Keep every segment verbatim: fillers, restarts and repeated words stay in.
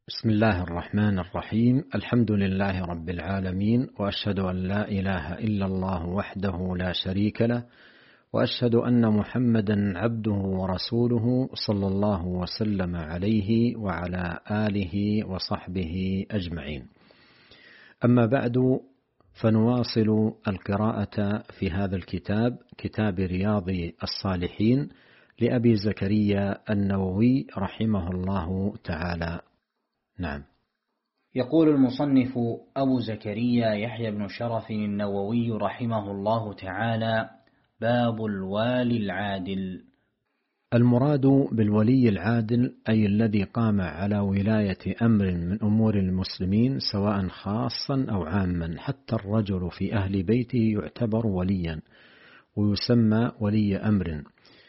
بسم الله الرحمن الرحيم. الحمد لله رب العالمين، وأشهد أن لا إله إلا الله وحده لا شريك له، وأشهد أن محمدا عبده ورسوله صلى الله وسلم عليه وعلى آله وصحبه أجمعين. أما بعد، فنواصل القراءة في هذا الكتاب، كتاب رياض الصالحين لأبي زكريا النووي رحمه الله تعالى. نعم. يقول المصنف أبو زكريا يحيى بن شرف النووي رحمه الله تعالى: باب الوالي العادل. المراد بالولي العادل أي الذي قام على ولاية أمر من أمور المسلمين، سواء خاصا أو عاما. حتى الرجل في أهل بيته يعتبر وليا ويسمى ولي أمر،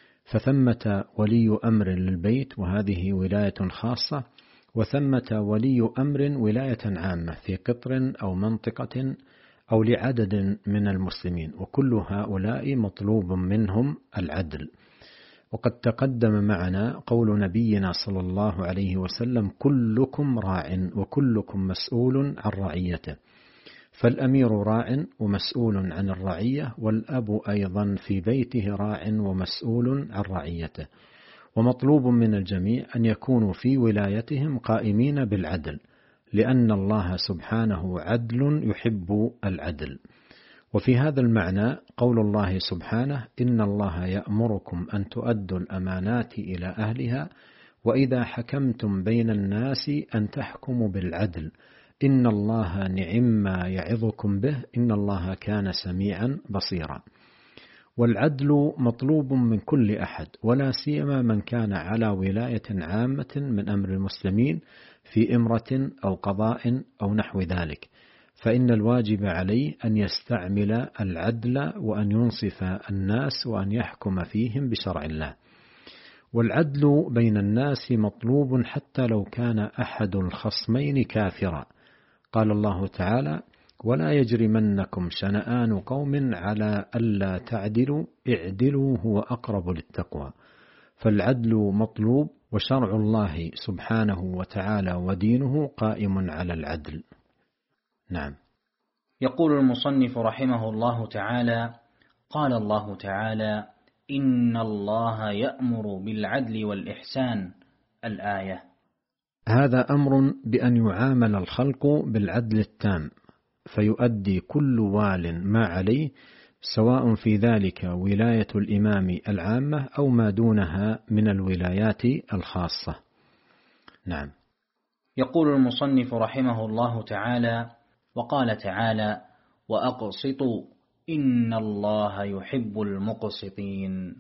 فثمة ولي أمر للبيت وهذه ولاية خاصة، وثمة ولي أمر ولاية عامة في قطر أو منطقة أو لعدد من المسلمين، وكل هؤلاء مطلوب منهم العدل. وقد تقدم معنا قول نبينا صلى الله عليه وسلم: كلكم راع وكلكم مسؤول عن رعيته. فالأمير راع ومسؤول عن الرعية، والأب أيضا في بيته راع ومسؤول عن رعيته. ومطلوب من الجميع أن يكونوا في ولايتهم قائمين بالعدل، لأن الله سبحانه عدل يحب العدل. وفي هذا المعنى قول الله سبحانه: إن الله يأمركم أن تؤدوا الأمانات إلى أهلها وإذا حكمتم بين الناس أن تحكموا بالعدل إن الله نعم ما يعظكم به إن الله كان سميعا بصيرا. والعدل مطلوب من كل أحد، ولا سيما من كان على ولاية عامة من أمر المسلمين في إمرة أو قضاء أو نحو ذلك، فإن الواجب عليه أن يستعمل العدل وأن ينصف الناس وأن يحكم فيهم بشرع الله. والعدل بين الناس مطلوب حتى لو كان أحد الخصمين كافرا. قال الله تعالى: ولا يجرمنكم شنآن قوم على ألا تعدلوا اعدلوا هو أقرب للتقوى. فالعدل مطلوب، وشرع الله سبحانه وتعالى ودينه قائم على العدل. نعم. يقول المصنف رحمه الله تعالى: قال الله تعالى: إن الله يأمر بالعدل والإحسان. الآية. هذا أمر بأن يعامل الخلق بالعدل التام، فيؤدي كل وال ما عليه، سواء في ذلك ولاية الإمام العامة أو ما دونها من الولايات الخاصة. نعم. يقول المصنف رحمه الله تعالى: وقال تعالى: وأقسطوا إن الله يحب المقسطين.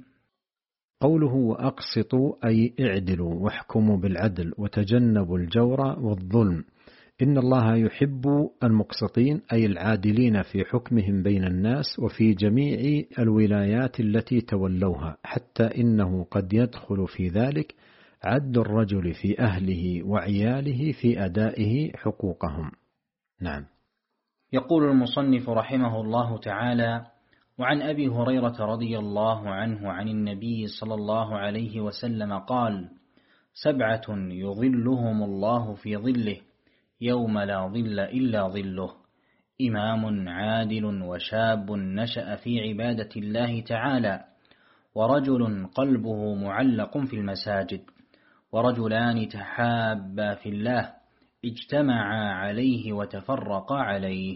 قوله وأقسطوا أي اعدلوا واحكموا بالعدل وتجنبوا الجور والظلم. إن الله يحب المقسطين أي العادلين في حكمهم بين الناس وفي جميع الولايات التي تولوها، حتى إنه قد يدخل في ذلك عدل الرجل في أهله وعياله في أدائه حقوقهم. نعم. يقول المصنف رحمه الله تعالى: وعن أبي هريرة رضي الله عنه عن النبي صلى الله عليه وسلم قال: سبعة يظلهم الله في ظله يوم لا ظل إلا ظله: إمام عادل وشاب نشأ في عبادة الله تعالى، ورجل قلبه معلق في المساجد، ورجلان تحابا في الله اجتمعا عليه وتفرقا عليه،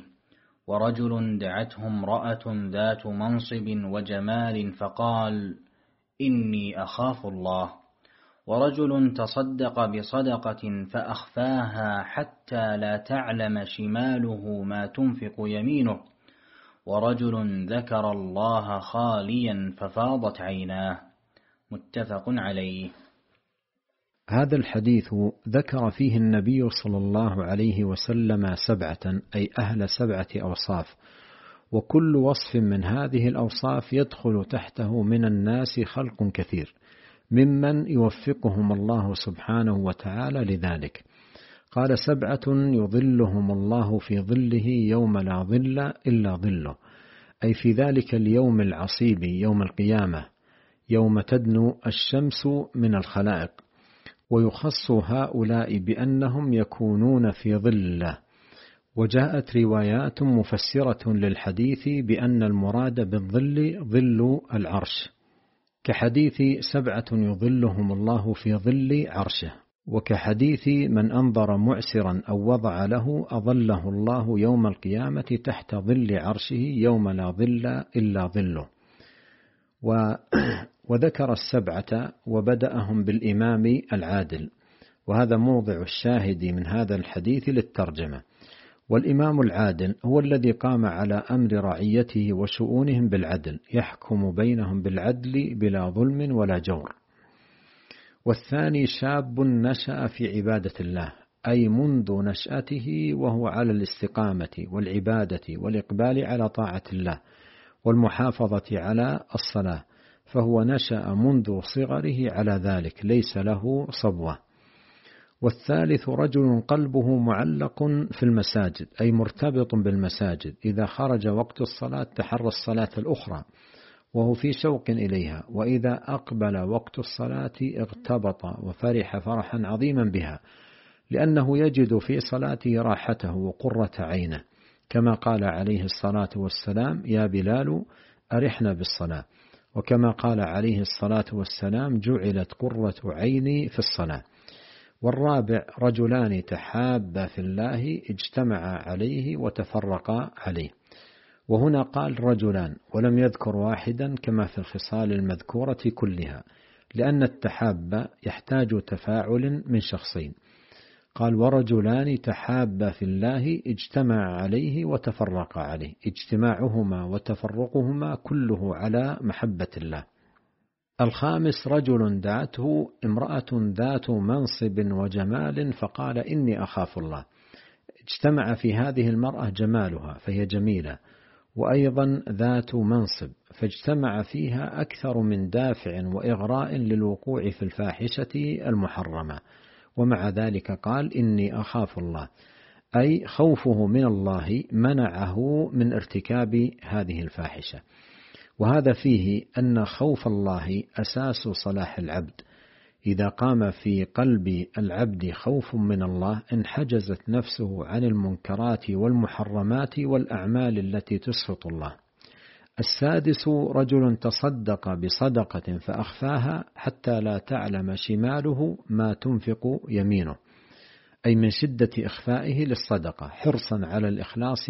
ورجل دعته امرأة ذات منصب وجمال فقال: إني أخاف الله، ورجل تصدق بصدقة فأخفاها حتى لا تعلم شماله ما تنفق يمينه، ورجل ذكر الله خاليا ففاضت عيناه. متفق عليه. هذا الحديث ذكر فيه النبي صلى الله عليه وسلم سبعة، أي أهل سبعة أوصاف، وكل وصف من هذه الأوصاف يدخل تحته من الناس خلق كثير ممن يوفقهم الله سبحانه وتعالى لذلك. قال: سبعة يظلهم الله في ظله يوم لا ظل إلا ظله، أي في ذلك اليوم العصيب يوم القيامة، يوم تدنو الشمس من الخلائق. ويخص هؤلاء بأنهم يكونون في ظل الله. وجاءت روايات مفسرة للحديث بأن المراد بالظل ظل العرش، كحديث سبعة يظلهم الله في ظل عرشه، وكحديث من أنظر معسرا أو وضع له أظله الله يوم القيامة تحت ظل عرشه يوم لا ظل إلا ظله. وذكر السبعة وبدأهم بالإمام العادل، وهذا موضع الشاهد من هذا الحديث للترجمة. والإمام العادل هو الذي قام على أمر رعيته وشؤونهم بالعدل، يحكم بينهم بالعدل بلا ظلم ولا جور. والثاني شاب نشأ في عبادة الله، أي منذ نشأته وهو على الاستقامة والعبادة والإقبال على طاعة الله والمحافظة على الصلاة، فهو نشأ منذ صغره على ذلك، ليس له صبوة. والثالث رجل قلبه معلق في المساجد، أي مرتبط بالمساجد، إذا خرج وقت الصلاة تحرى الصلاة الأخرى وهو في شوق إليها، وإذا أقبل وقت الصلاة اغتبط وفرح فرحا عظيما بها، لأنه يجد في صلاته راحته وقرة عينه، كما قال عليه الصلاة والسلام: يا بلال أرحنا بالصلاة. وكما قال عليه الصلاة والسلام: جعلت قرة عيني في الصلاة. والرابع رجلان تحابا في الله اجتمعا عليه وتفرقا عليه. وهنا قال رجلان ولم يذكر واحدا كما في الخصال المذكورة كلها، لأن التحاب يحتاج تفاعل من شخصين. قال ورجلان تحابا في الله اجتمعا عليه وتفرقا عليه، اجتماعهما وتفرقهما كله على محبة الله. الخامس رجل دعته امرأة ذات منصب وجمال فقال إني أخاف الله، اجتمع في هذه المرأة جمالها فهي جميلة، وأيضا ذات منصب، فاجتمع فيها أكثر من دافع وإغراء للوقوع في الفاحشة المحرمة، ومع ذلك قال إني أخاف الله، أي خوفه من الله منعه من ارتكاب هذه الفاحشة. وهذا فيه أن خوف الله أساس صلاح العبد، إذا قام في قلب العبد خوف من الله انحجزت نفسه عن المنكرات والمحرمات والأعمال التي تسخط الله. السادس رجل تصدق بصدقة فأخفاها حتى لا تعلم شماله ما تنفق يمينه، أي من شدة إخفائه للصدقة حرصا على الإخلاص،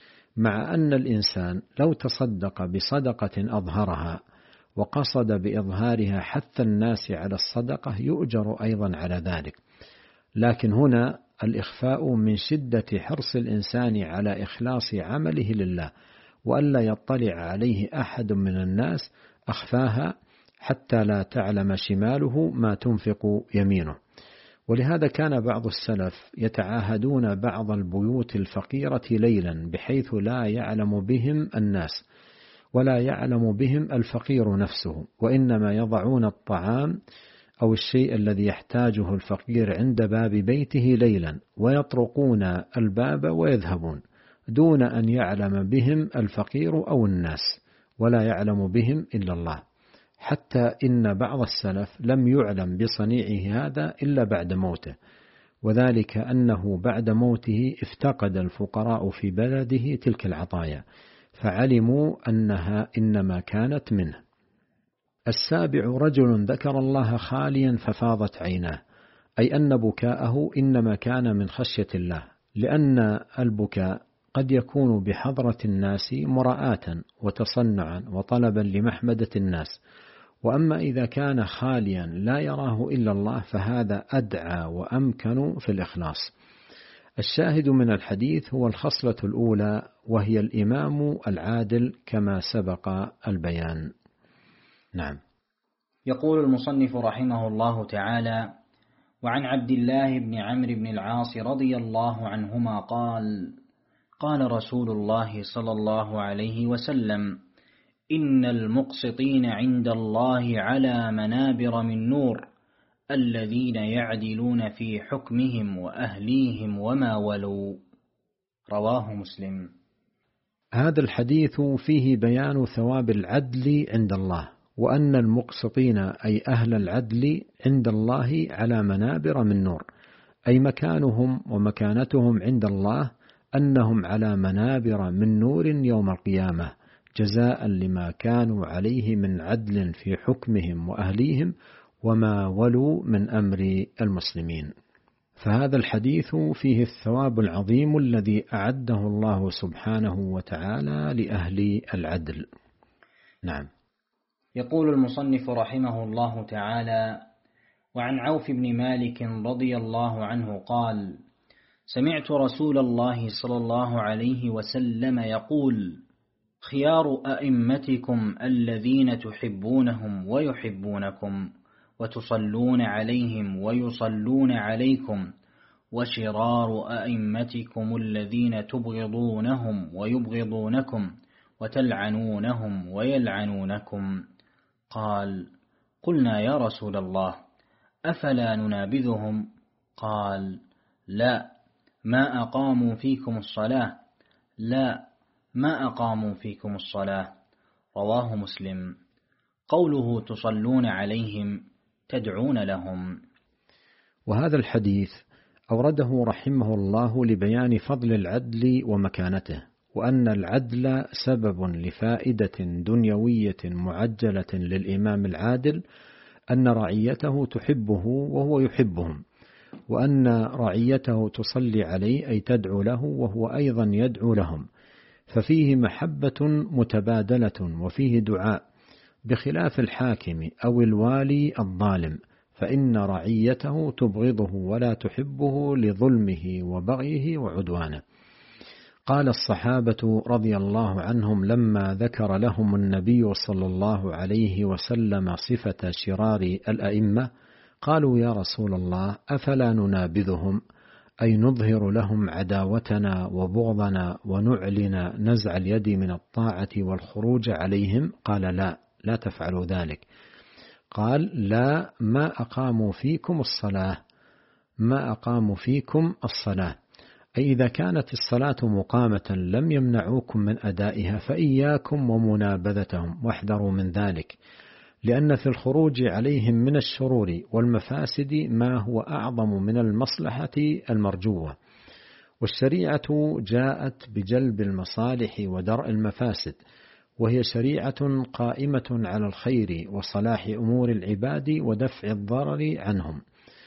مع أن الإنسان لو تصدق بصدقة أظهرها وقصد بإظهارها حث الناس على الصدقة يؤجر أيضا على ذلك، لكن هنا الإخفاء من شدة حرص الإنسان على إخلاص عمله لله وألا يطلع عليه أحد من الناس، أخفاها حتى لا تعلم شماله ما تنفق يمينه. ولهذا كان بعض السلف يتعاهدون بعض البيوت الفقيرة ليلا بحيث لا يعلم بهم الناس ولا يعلم بهم الفقير نفسه، وإنما يضعون الطعام أو الشيء الذي يحتاجه الفقير عند باب بيته ليلا ويطرقون الباب ويذهبون دون أن يعلم بهم الفقير أو الناس، ولا يعلم بهم إلا الله، حتى إن بعض السلف لم يعلم بصنيعه هذا إلا بعد موته، وذلك أنه بعد موته افتقد الفقراء في بلده تلك العطايا فعلموا أنها إنما كانت منه. السابع رجل ذكر الله خاليا ففاضت عيناه، أي أن بكاءه إنما كان من خشية الله، لأن البكاء قد يكون بحضرة الناس مراءة وتصنعا وطلبا لمحمدة الناس، وأما إذا كان خاليا لا يراه إلا الله فهذا أدعى وأمكن في الإخلاص. الشاهد من الحديث هو الخصلة الأولى وهي الإمام العادل كما سبق البيان. نعم. يقول المصنف رحمه الله تعالى: وعن عبد الله بن عمرو بن العاص رضي الله عنهما قال: قال رسول الله صلى الله عليه وسلم: إن المقسطين عند الله على منابر من نور، الذين يعدلون في حكمهم وأهليهم وما ولوا. رواه مسلم. هذا الحديث فيه بيان ثواب العدل عند الله، وأن المقسطين أي أهل العدل عند الله على منابر من نور، أي مكانهم ومكانتهم عند الله أنهم على منابر من نور يوم القيامة، جزاء لما كانوا عليه من عدل في حكمهم وأهليهم وما ولوا من أمر المسلمين. فهذا الحديث فيه الثواب العظيم الذي أعده الله سبحانه وتعالى لأهل العدل. نعم. يقول المصنف رحمه الله تعالى: وعن عوف بن مالك رضي الله عنه قال: سمعت رسول الله صلى الله عليه وسلم يقول: خيار أئمتكم الذين تحبونهم ويحبونكم وتصلون عليهم ويصلون عليكم، وشرار أئمتكم الذين تبغضونهم ويبغضونكم وتلعنونهم ويلعنونكم. قال: قلنا يا رسول الله أفلا ننابذهم؟ قال: لا، ما أقاموا فيكم الصلاة لا ما أقاموا فيكم الصلاة. رواه مسلم. قوله تصلون عليهم تدعون لهم. وهذا الحديث أورده رحمه الله لبيان فضل العدل ومكانته، وأن العدل سبب لفائدة دنيوية معجلة للإمام العادل، أن رعيته تحبه وهو يحبهم، وأن رعيته تصلي عليه أي تدعو له وهو أيضا يدعو لهم، ففيه محبة متبادلة وفيه دعاء، بخلاف الحاكم أو الوالي الظالم، فإن رعيته تبغضه ولا تحبه لظلمه وبغيه وعدوانه. قال الصحابة رضي الله عنهم لما ذكر لهم النبي صلى الله عليه وسلم صفة شرار الأئمة، قالوا يا رسول الله أفلا ننابذهم، أي نظهر لهم عداوتنا وبغضنا ونعلن نزع اليد من الطاعة والخروج عليهم؟ قال لا، لا تفعلوا ذلك. قال: لا، ما أقاموا فيكم الصلاة ما أقاموا فيكم الصلاة أي إذا كانت الصلاة مقامة لم يمنعوكم من أدائها فإياكم ومنابذتهم، واحذروا من ذلك، لأن في الخروج عليهم من الشرور والمفاسد ما هو أعظم من المصلحة المرجوة، والشريعة جاءت بجلب المصالح ودرء المفاسد، وهي شريعة قائمة على الخير وصلاح أمور العباد ودفع الضرر عنهم،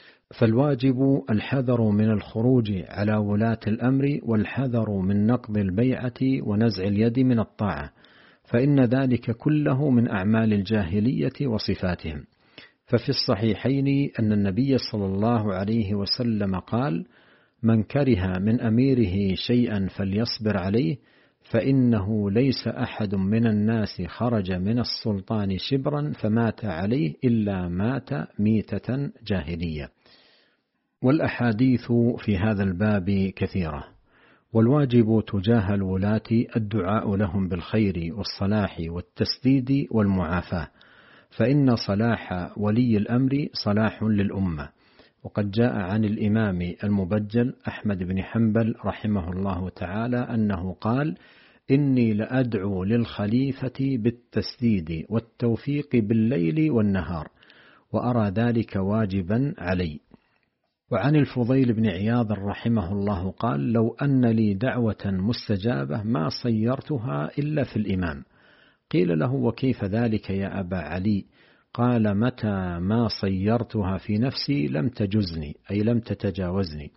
فالواجب الحذر من الخروج على ولاة الأمر، والحذر من نقض البيعة ونزع اليد من الطاعة، فإن ذلك كله من أعمال الجاهلية وصفاتهم. ففي الصحيحين أن النبي صلى الله عليه وسلم قال: من كره من أميره شيئا فليصبر عليه، فإنه ليس أحد من الناس خرج من السلطان شبرا فمات عليه إلا مات ميتة جاهلية. والأحاديث في هذا الباب كثيرة، والواجب تجاه الولاة الدعاء لهم بالخير والصلاح والتسديد والمعافاة، فإن صلاح ولي الأمر صلاح للأمة. وقد جاء عن الإمام المبجل أحمد بن حنبل رحمه الله تعالى أنه قال: إني لأدعو للخليفة بالتسديد والتوفيق بالليل والنهار، وأرى ذلك واجبا علي. وعن الفضيل بن عياض رحمه الله قال: لو أن لي دعوة مستجابة ما صيرتها إلا في الإمام. قيل له: وكيف ذلك يا أبا علي؟ قال: متى ما صيرتها في نفسي لم تجزني، أي لم تتجاوزني،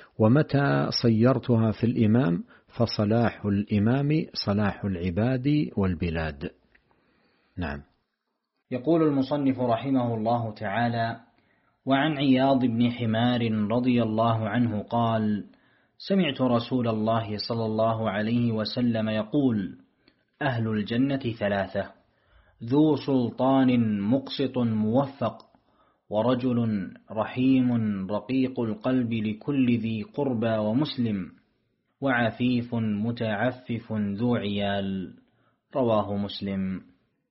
ومتى صيرتها في الإمام فصلاح الإمام صلاح العباد والبلاد. نعم. يقول المصنف رحمه الله تعالى: وعن عياض بن حمار رضي الله عنه قال: سمعت رسول الله صلى الله عليه وسلم يقول: أهل الجنة ثلاثة: ذو سلطان مقسط موفق، ورجل رحيم رقيق القلب لكل ذي قربى ومسلم، وعفيف متعفف ذو عيال. رواه مسلم.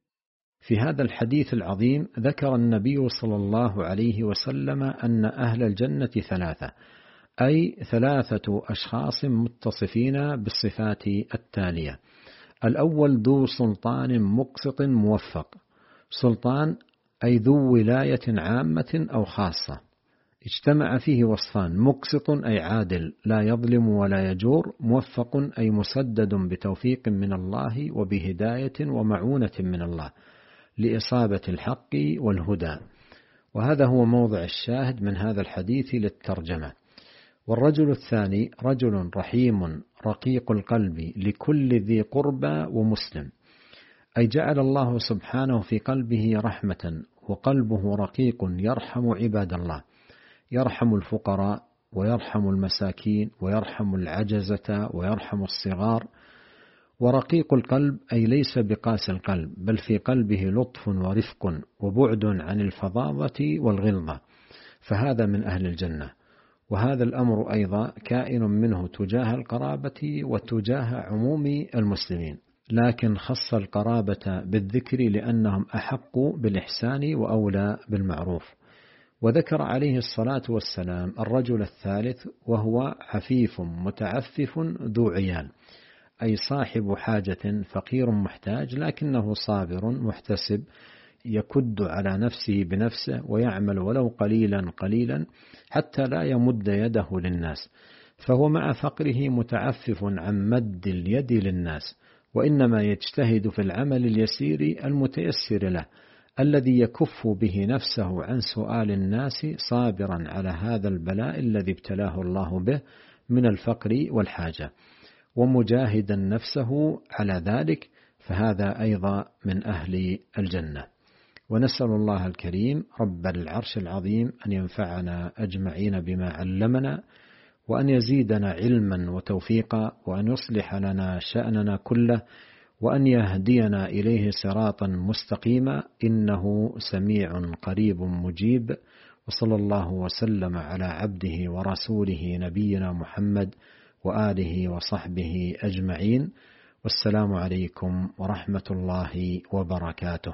في هذا الحديث العظيم ذكر النبي صلى الله عليه وسلم أن أهل الجنة ثلاثة، أي ثلاثة أشخاص متصفين بالصفات التالية: الأول ذو سلطان مقسط موفق، سلطان أي ذو ولاية عامة أو خاصة، اجتمع فيه وصفان: مقسط أي عادل لا يظلم ولا يجور، موفق أي مسدد بتوفيق من الله وبهداية ومعونة من الله لإصابة الحق والهدى. وهذا هو موضع الشاهد من هذا الحديث للترجمة. والرجل الثاني رجل رحيم رقيق القلب لكل ذي قربى ومسلم، أي جعل الله سبحانه في قلبه رحمة، وقلبه رقيق يرحم عباد الله، يرحم الفقراء ويرحم المساكين ويرحم العجزة ويرحم الصغار. ورقيق القلب أي ليس بقاس القلب، بل في قلبه لطف ورفق وبعد عن الفظاظة والغلظة، فهذا من أهل الجنة. وهذا الأمر أيضا كائن منه تجاه القرابة وتجاه عموم المسلمين، لكن خص القرابة بالذكر لأنهم أحق بالإحسان وأولى بالمعروف. وذكر عليه الصلاة والسلام الرجل الثالث وهو عفيف متعفف ذو عيال، أي صاحب حاجة فقير محتاج، لكنه صابر محتسب يكد على نفسه بنفسه ويعمل ولو قليلا قليلا حتى لا يمد يده للناس، فهو مع فقره متعفف عن مد اليد للناس، وإنما يجتهد في العمل اليسير المتيسر له الذي يكف به نفسه عن سؤال الناس، صابرا على هذا البلاء الذي ابتلاه الله به من الفقر والحاجة، ومجاهدا نفسه على ذلك، فهذا أيضا من أهل الجنة. ونسأل الله الكريم رب العرش العظيم أن ينفعنا أجمعين بما علمنا، وأن يزيدنا علما وتوفيقا، وأن يصلح لنا شأننا كله، وأن يهدينا إليه صراطا مستقيما، إنه سميع قريب مجيب. وصلى الله وسلم على عبده ورسوله نبينا محمد وآله وصحبه أجمعين، والسلام عليكم ورحمة الله وبركاته.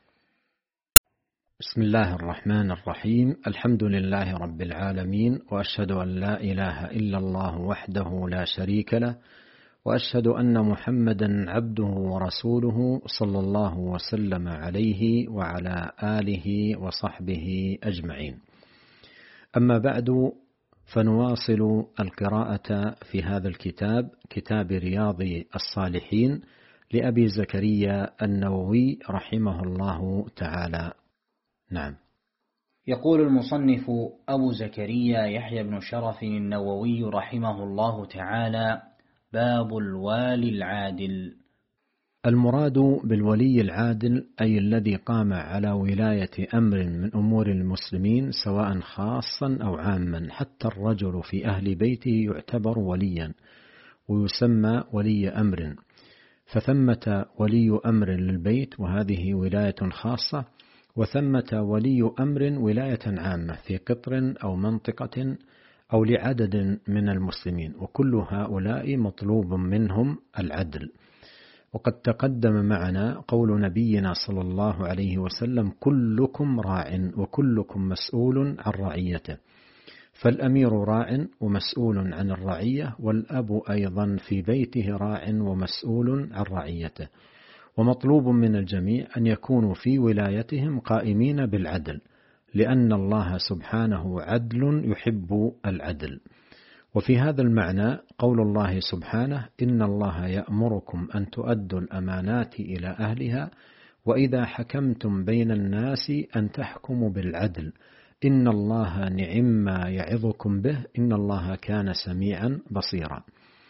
بسم الله الرحمن الرحيم. الحمد لله رب العالمين، وأشهد أن لا إله إلا الله وحده لا شريك له، وأشهد أن محمدا عبده ورسوله صلى الله وسلم عليه وعلى آله وصحبه أجمعين. أما بعد، فنواصل القراءة في هذا الكتاب، كتاب رياض الصالحين لأبي زكريا النووي رحمه الله تعالى. نعم. يقول المصنف أبو زكريا يحيى بن شرف النووي رحمه الله تعالى: باب الوالي العادل. المراد بالولي العادل أي الذي قام على ولاية أمر من أمور المسلمين، سواء خاصا أو عاما، حتى الرجل في أهل بيته يعتبر وليا ويسمى ولي أمر، فثمة ولي أمر للبيت وهذه ولاية خاصة، وثمة ولي أمر ولاية عامة في قطر أو منطقة أو لعدد من المسلمين، وكل هؤلاء مطلوب منهم العدل. وقد تقدم معنا قول نبينا صلى الله عليه وسلم: كلكم راع وكلكم مسؤول عن رعيته. فالأمير راع ومسؤول عن الرعية، والأب أيضا في بيته راع ومسؤول عن رعيته. ومطلوب من الجميع أن يكونوا في ولايتهم قائمين بالعدل، لأن الله سبحانه عدل يحب العدل. وفي هذا المعنى قول الله سبحانه: إن الله يأمركم أن تؤدوا الأمانات إلى أهلها وإذا حكمتم بين الناس أن تحكموا بالعدل إن الله نعم ما يعظكم به إن الله كان سميعا بصيرا.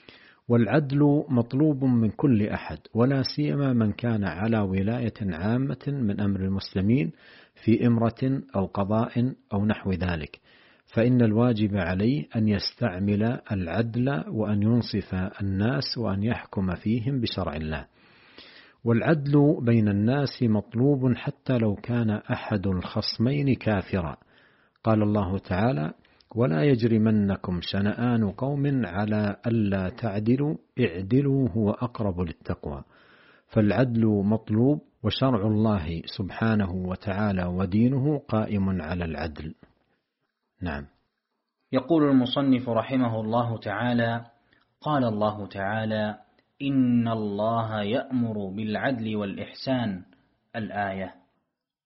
والعدل مطلوب من كل أحد، ولا سيما من كان على ولاية عامة من أمر المسلمين في إمرة أو قضاء أو نحو ذلك، فإن الواجب عليه أن يستعمل العدل وأن ينصف الناس وأن يحكم فيهم بشرع الله. والعدل بين الناس مطلوب حتى لو كان أحد الخصمين كافرا. قال الله تعالى: ولا يجرمنكم شنآن قوم على ألا تعدلوا اعدلوا هو أقرب للتقوى. فالعدل مطلوب، وشرع الله سبحانه وتعالى ودينه قائم على العدل. نعم. يقول المصنف رحمه الله تعالى: قال الله تعالى: إن الله يأمر بالعدل والإحسان، الآية.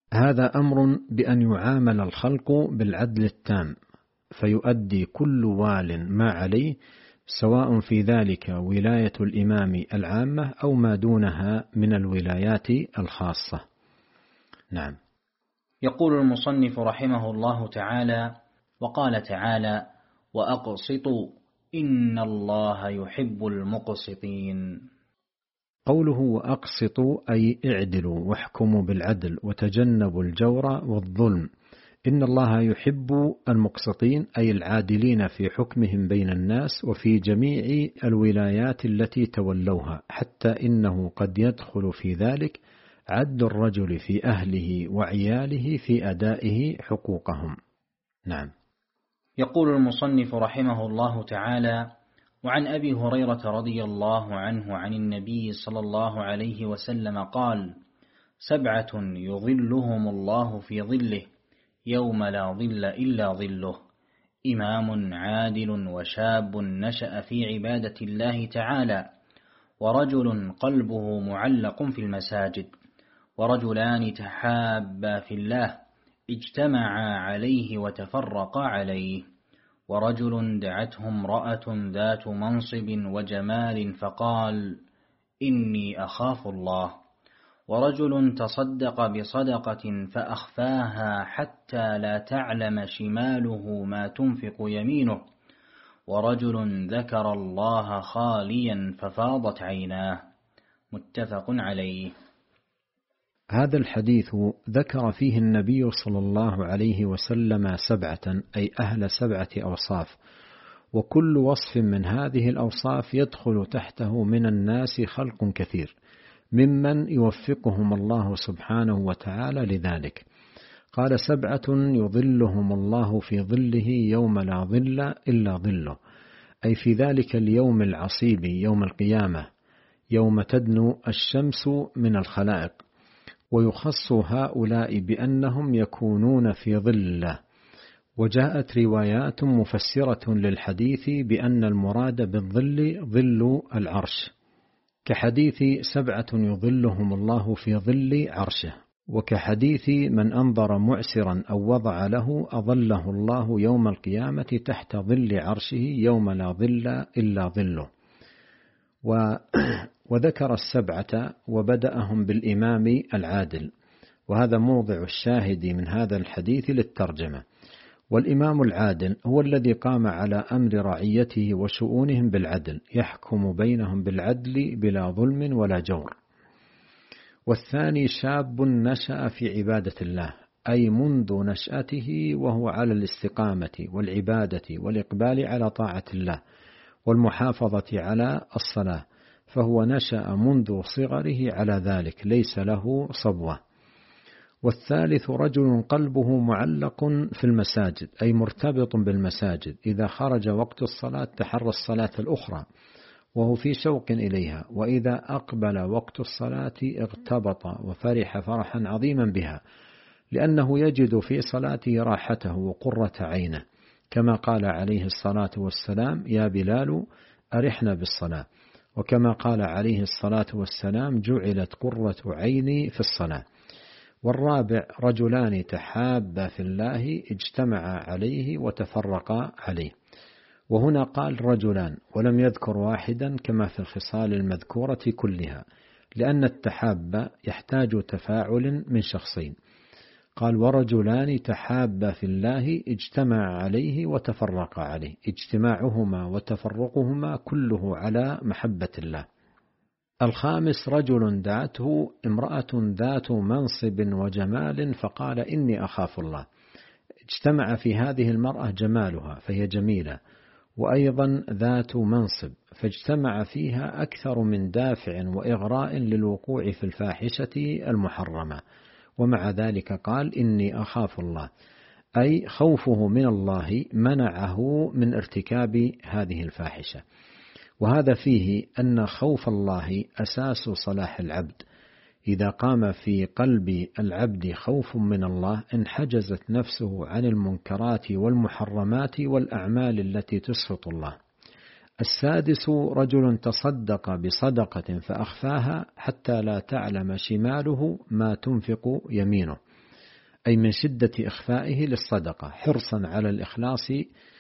هذا أمر بأن يعامل الخلق بالعدل التام، فيؤدي كل وال ما عليه، سواء في ذلك ولاية الإمام العامة أو ما دونها من الولايات الخاصة. نعم. يقول المصنف رحمه الله تعالى: وقال تعالى: وأقسطوا إن الله يحب المقسطين. قوله وأقسطوا أي اعدلوا واحكموا بالعدل وتجنبوا الجور والظلم. إن الله يحب المقسطين أي العادلين في حكمهم بين الناس وفي جميع الولايات التي تولوها، حتى إنه قد يدخل في ذلك عدل الرجل في أهله وعياله في أدائه حقوقهم. نعم. يقول المصنف رحمه الله تعالى: وعن أبي هريرة رضي الله عنه عن النبي صلى الله عليه وسلم قال: سبعة يظلهم الله في ظله يوم لا ظل إلا ظله: إمام عادل وشاب نشأ في عبادة الله تعالى، ورجل قلبه معلق في المساجد، ورجلان تحابا في الله اجتمعا عليه وتفرقا عليه، ورجل دعته امرأة ذات منصب وجمال فقال: إني أخاف الله، ورجل تصدق بصدقة فأخفاها حتى لا تعلم شماله ما تنفق يمينه، ورجل ذكر الله خاليا ففاضت عيناه. متفق عليه. هذا الحديث ذكر فيه النبي صلى الله عليه وسلم سبعة، أي أهل سبعة أوصاف، وكل وصف من هذه الأوصاف يدخل تحته من الناس خلق كثير ممن يوفقهم الله سبحانه وتعالى لذلك. قال: سبعة يظلهم الله في ظله يوم لا ظل إلا ظله، أي في ذلك اليوم العصيب يوم القيامة، يوم تدنو الشمس من الخلائق، ويخص هؤلاء بأنهم يكونون في ظل الله. وجاءت روايات مفسرة للحديث بأن المراد بالظل ظل العرش، كحديث سبعة يظلهم الله في ظل عرشه، وكحديث من أنظر معسرا أو وضع له أظله الله يوم القيامة تحت ظل عرشه يوم لا ظل إلا ظله. وذكر السبعة وبدأهم بالإمام العادل، وهذا موضع الشاهد من هذا الحديث للترجمة. والإمام العادل هو الذي قام على أمر رعيته وشؤونهم بالعدل، يحكم بينهم بالعدل بلا ظلم ولا جور. والثاني شاب نشأ في عبادة الله، أي منذ نشأته وهو على الاستقامة والعبادة والإقبال على طاعة الله والمحافظة على الصلاة، فهو نشأ منذ صغره على ذلك، ليس له صبوة. والثالث رجل قلبه معلق في المساجد، أي مرتبط بالمساجد، إذا خرج وقت الصلاة تحرى الصلاة الأخرى وهو في شوق إليها، وإذا أقبل وقت الصلاة اغتبط وفرح فرحا عظيما بها، لأنه يجد في صلاته راحته وقرة عينه، كما قال عليه الصلاة والسلام: يا بلال أرحنا بالصلاة. وكما قال عليه الصلاة والسلام: جعلت قرة عيني في الصلاة. والرابع رجلان تحابا في الله اجتمعا عليه وتفرقا عليه. وهنا قال رجلان ولم يذكر واحدا كما في الخصال المذكورة كلها، لأن التحاب يحتاج تفاعل من شخصين. قال: ورجلان تحابا في الله اجتمعا عليه وتفرقا عليه، اجتماعهما وتفرقهما كله على محبة الله. الخامس رجل دعته امرأة ذات منصب وجمال فقال: إني أخاف الله. اجتمع في هذه المرأة جمالها فهي جميلة، وأيضا ذات منصب، فاجتمع فيها أكثر من دافع وإغراء للوقوع في الفاحشة المحرمة، ومع ذلك قال: إني أخاف الله، أي خوفه من الله منعه من ارتكاب هذه الفاحشة. وهذا فيه أن خوف الله أساس صلاح العبد. إذا قام في قلب العبد خوف من الله انحجزت نفسه عن المنكرات والمحرمات والأعمال التي تسخط الله. السادس رجل تصدق بصدقة فأخفاها حتى لا تعلم شماله ما تنفق يمينه، أي من شدة إخفائه للصدقة حرصا على الإخلاص،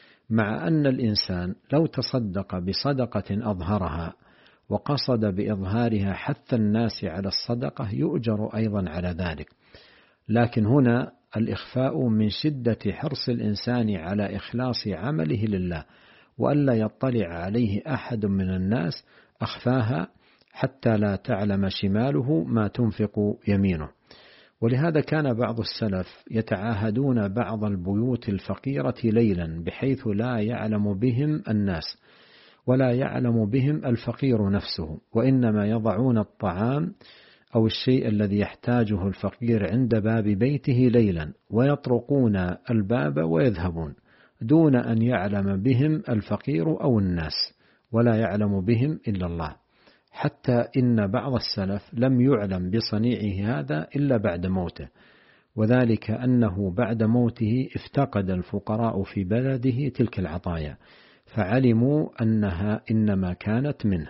مع أن الإنسان لو تصدق بصدقة أظهرها وقصد بإظهارها حث الناس على الصدقة يؤجر أيضا على ذلك، لكن هنا الإخفاء من شدة حرص الإنسان على إخلاص عمله لله وألا يطلع عليه أحد من الناس أخفاها حتى لا تعلم شماله ما تنفق يمينه. ولهذا كان بعض السلف يتعاهدون بعض البيوت الفقيرة ليلا بحيث لا يعلم بهم الناس ولا يعلم بهم الفقير نفسه، وإنما يضعون الطعام أو الشيء الذي يحتاجه الفقير عند باب بيته ليلا ويطرقون الباب ويذهبون دون أن يعلم بهم الفقير أو الناس، ولا يعلم بهم إلا الله. حتى إن بعض السلف لم يعلم بصنيعه هذا إلا بعد موته، وذلك أنه بعد موته افتقد الفقراء في بلده تلك العطايا فعلموا أنها إنما كانت منه.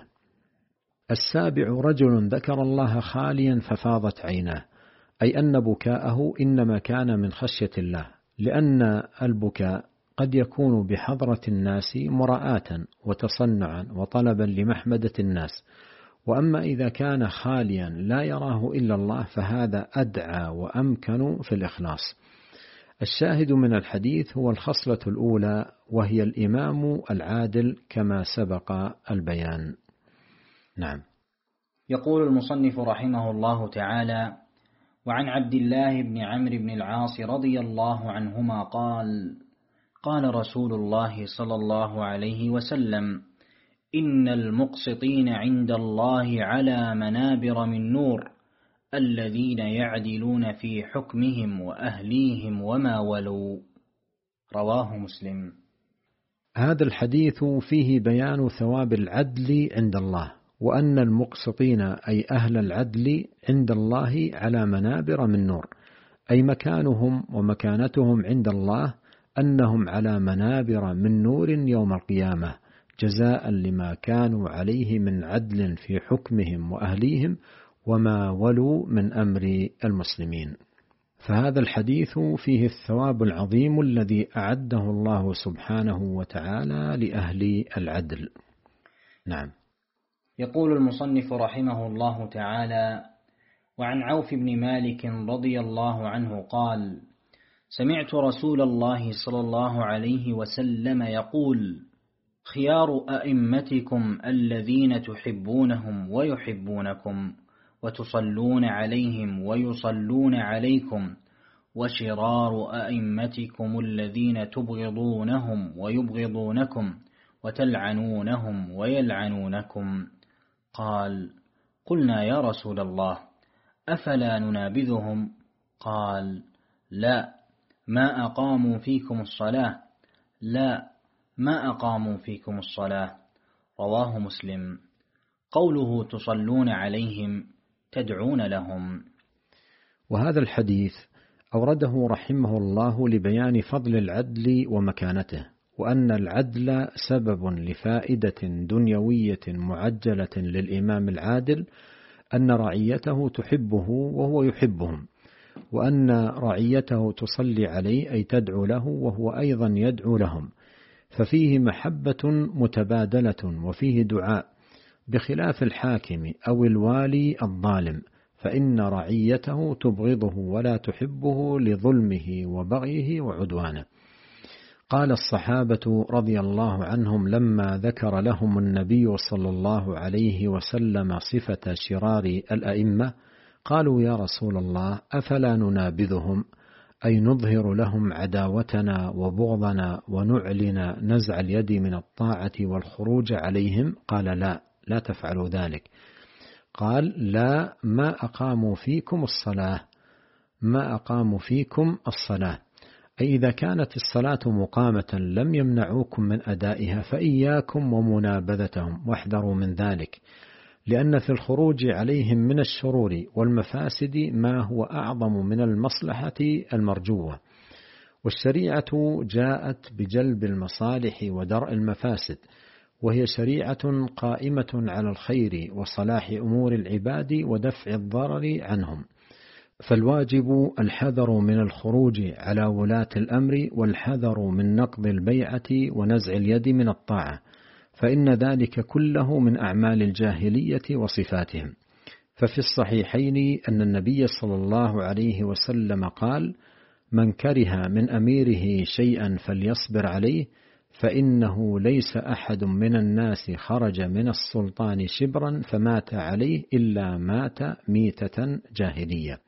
السابع رجل ذكر الله خاليا ففاضت عيناه، أي أن بكاءه إنما كان من خشية الله، لأن البكاء قد يكون بحضرة الناس مراءة وتصنعا وطلبا لمحمدة الناس، وأما إذا كان خاليا لا يراه إلا الله فهذا أدعى وأمكن في الإخلاص. الشاهد من الحديث هو الخصلة الأولى وهي الإمام العادل كما سبق البيان. نعم. يقول المصنف رحمه الله تعالى: وعن عبد الله بن عمرو بن العاص رضي الله عنهما قال: قال رسول الله صلى الله عليه وسلم: إن المقسطين عند الله على منابر من نور، الذين يعدلون في حكمهم وأهليهم وما ولوا. رواه مسلم. هذا الحديث فيه بيان ثواب العدل عند الله، وأن المقسطين أي أهل العدل عند الله على منابر من نور، أي مكانهم ومكانتهم عند الله أنهم على منابر من نور يوم القيامة جزاء لما كانوا عليه من عدل في حكمهم وأهليهم وما ولوا من أمر المسلمين. فهذا الحديث فيه الثواب العظيم الذي أعده الله سبحانه وتعالى لأهل العدل. نعم. يقول المصنف رحمه الله تعالى: وعن عوف بن مالك رضي الله عنه قال: سمعت رسول الله صلى الله عليه وسلم يقول: خيار أئمتكم الذين تحبونهم ويحبونكم وتصلون عليهم ويصلون عليكم، وشرار أئمتكم الذين تبغضونهم ويبغضونكم وتلعنونهم ويلعنونكم. قال: قلنا يا رسول الله أفلا ننابذهم؟ قال: لا، ما أقاموا فيكم الصلاة لا ما أقاموا فيكم الصلاة. رواه مسلم. قوله تصلون عليهم تدعون لهم. وهذا الحديث أورده رحمه الله لبيان فضل العدل ومكانته، وأن العدل سبب لفائدة دنيوية معجلة للإمام العادل، أن رعيته تحبه وهو يحبهم، وأن رعيته تصلي عليه أي تدعو له وهو أيضا يدعو لهم، ففيه محبة متبادلة وفيه دعاء، بخلاف الحاكم أو الوالي الظالم فإن رعيته تبغضه ولا تحبه لظلمه وبغيه وعدوانه. قال الصحابة رضي الله عنهم لما ذكر لهم النبي صلى الله عليه وسلم صفة شرار الأئمة: قالوا يا رسول الله أفلا ننابذهم، أي نظهر لهم عداوتنا وبغضنا ونعلن نزع اليد من الطاعة والخروج عليهم؟ قال لا، لا تفعلوا ذلك. قال: لا، ما أقاموا فيكم الصلاة ما أقاموا فيكم الصلاة أي إذا كانت الصلاة مقامة لم يمنعوكم من أدائها فإياكم ومنابذتهم واحذروا من ذلك، لأن في الخروج عليهم من الشرور والمفاسد ما هو أعظم من المصلحة المرجوة، والشريعة جاءت بجلب المصالح ودرء المفاسد، وهي شريعة قائمة على الخير وصلاح أمور العباد ودفع الضرر عنهم، فالواجب الحذر من الخروج على ولاة الأمر، والحذر من نقض البيعة ونزع اليد من الطاعة، فإن ذلك كله من أعمال الجاهلية وصفاتهم. ففي الصحيحين أن النبي صلى الله عليه وسلم قال: من كره من أميره شيئا فليصبر عليه، فإنه ليس أحد من الناس خرج من السلطان شبرا فمات عليه إلا مات ميتة جاهلية.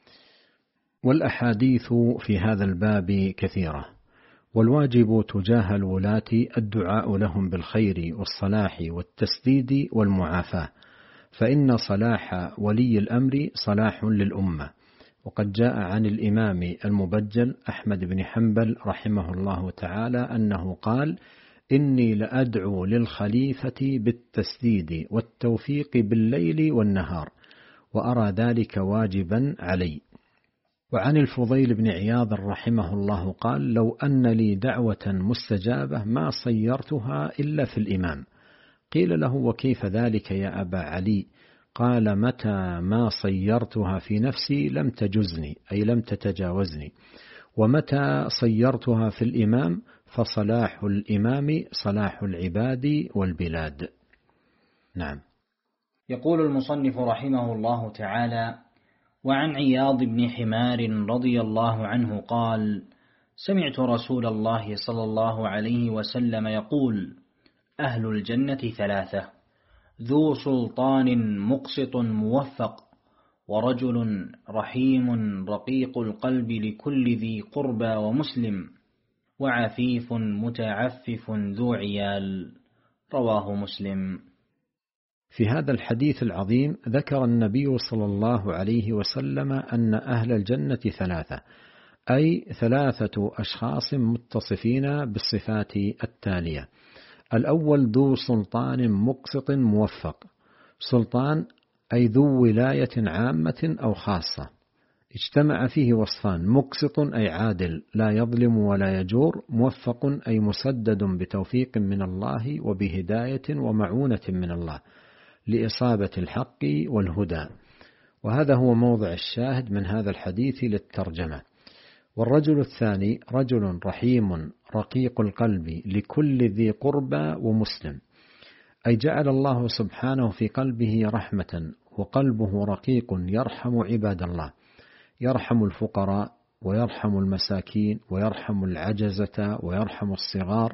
والأحاديث في هذا الباب كثيرة، والواجب تجاه الولاة الدعاء لهم بالخير والصلاح والتسديد والمعافاة، فإن صلاح ولي الأمر صلاح للأمة. وقد جاء عن الإمام المبجل أحمد بن حنبل رحمه الله تعالى أنه قال: إني لأدعو للخليفة بالتسديد والتوفيق بالليل والنهار، وأرى ذلك واجبا علي. وعن الفضيل بن عياض رحمه الله قال: لو أن لي دعوة مستجابة ما صيرتها إلا في الإمام. قيل له: وكيف ذلك يا أبا علي؟ قال: متى ما صيرتها في نفسي لم تجزني، أي لم تتجاوزني، ومتى صيرتها في الإمام فصلاح الإمام صلاح العباد والبلاد. نعم. يقول المصنف رحمه الله تعالى: وعن عياض بن حمار رضي الله عنه قال: سمعت رسول الله صلى الله عليه وسلم يقول: أهل الجنة ثلاثة: ذو سلطان مقسط موفق، ورجل رحيم رقيق القلب لكل ذي قربى ومسلم، وعفيف متعفف ذو عيال. رواه مسلم. في هذا الحديث العظيم ذكر النبي صلى الله عليه وسلم أن أهل الجنة ثلاثة، أي ثلاثة أشخاص متصفين بالصفات التالية: الأول ذو سلطان مقسط موفق. سلطان أي ذو ولاية عامة أو خاصة، اجتمع فيه وصفان: مقسط أي عادل لا يظلم ولا يجور، موفق أي مسدد بتوفيق من الله وبهداية ومعونة من الله لإصابة الحق والهدى. وهذا هو موضع الشاهد من هذا الحديث للترجمة. والرجل الثاني رجل رحيم رقيق القلب لكل ذي قربى ومسلم، أي جعل الله سبحانه في قلبه رحمة، وقلبه رقيق يرحم عباد الله، يرحم الفقراء ويرحم المساكين ويرحم العجزة ويرحم الصغار.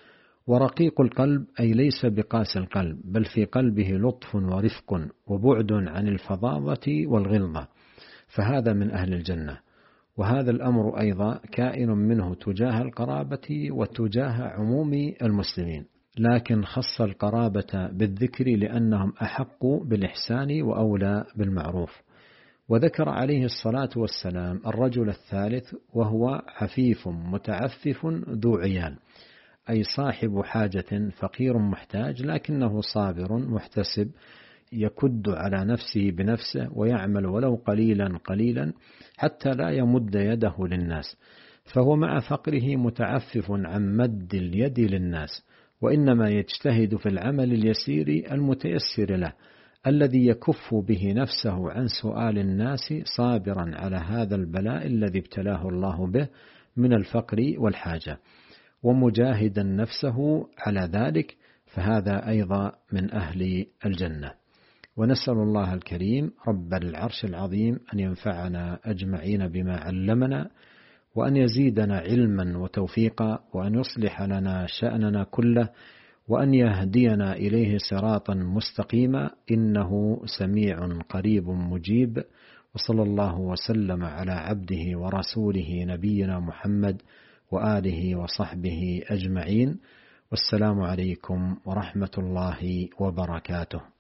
ورقيق القلب أي ليس بقاس القلب، بل في قلبه لطف ورفق وبعد عن الفظاظة والغلظة، فهذا من أهل الجنة. وهذا الأمر أيضا كائن منه تجاه القرابة وتجاه عموم المسلمين، لكن خص القرابة بالذكر لأنهم أحق بالإحسان وأولى بالمعروف. وذكر عليه الصلاة والسلام الرجل الثالث وهو عفيف متعفف ذو عيال، أي صاحب حاجة فقير محتاج، لكنه صابر محتسب يكد على نفسه بنفسه ويعمل ولو قليلا قليلا حتى لا يمد يده للناس، فهو مع فقره متعفف عن مد اليد للناس، وإنما يجتهد في العمل اليسير المتيسر له الذي يكف به نفسه عن سؤال الناس، صابرا على هذا البلاء الذي ابتلاه الله به من الفقر والحاجة، ومجاهدا نفسه على ذلك، فهذا أيضا من أهل الجنة. ونسأل الله الكريم رب العرش العظيم أن ينفعنا أجمعين بما علمنا، وأن يزيدنا علما وتوفيقا، وأن يصلح لنا شأننا كله، وأن يهدينا إليه صراطا مستقيما، إنه سميع قريب مجيب. وصلى الله وسلم على عبده ورسوله نبينا محمد وآله وصحبه أجمعين، والسلام عليكم ورحمة الله وبركاته.